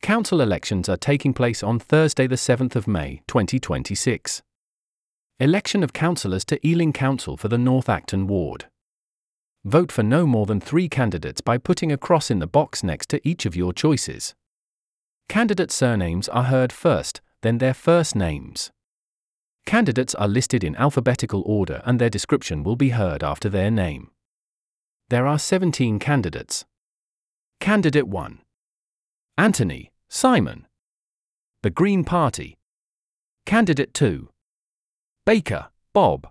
Council elections are taking place on Thursday the 7th of May, 2026. Election of councillors to Ealing Council for the North Acton ward. Vote for no more than 3 candidates by putting a cross in the box next to each of your choices. Candidate surnames are heard first, then their first names. Candidates are listed in alphabetical order and their description will be heard after their name. There are 17 candidates. Candidate 1. Anthony, Simon. The Green Party. Candidate 2. Baker, Bob.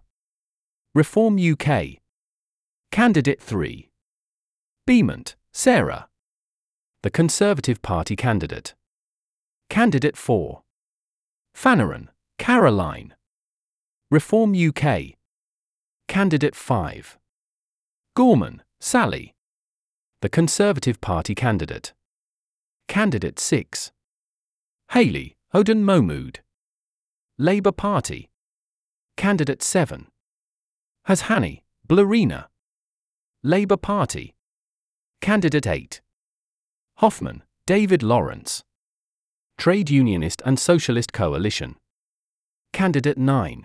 Reform UK. Candidate 3. Beamont, Sarah. The Conservative Party candidate. Candidate 4. Fanaran, Caroline. Reform UK. Candidate 5. Gorman, Sally. The Conservative Party candidate. Candidate 6. Haley, Oden Mohmood. Labour Party. Candidate 7. Hazhani, Blarina. Labour Party. Candidate 8. Hoffman, David Lawrence. Trade Unionist and Socialist Coalition. Candidate 9.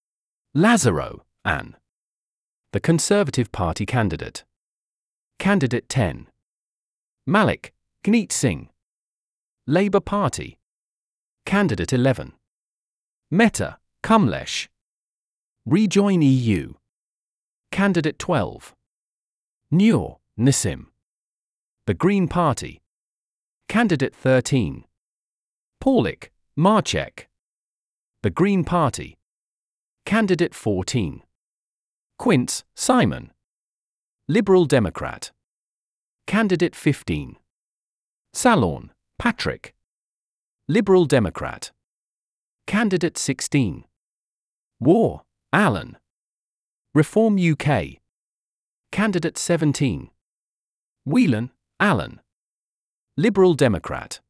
Lazaro, Anne. The Conservative Party candidate. Candidate 10. Malik, Gneet Singh. Labour Party. Candidate 11. Mehta, Kamlesh. Rejoin EU. Candidate 12. Noor, Nassim. The Green Party. Candidate 13. Paulik, Marchek. The Green Party. Candidate 14. Quince, Simon. Liberal Democrat. Candidate 15. Salorn, Patrick. Liberal Democrat. Candidate 16. War, Alan. Reform UK. Candidate 17. Whelan, Alan. Liberal Democrat.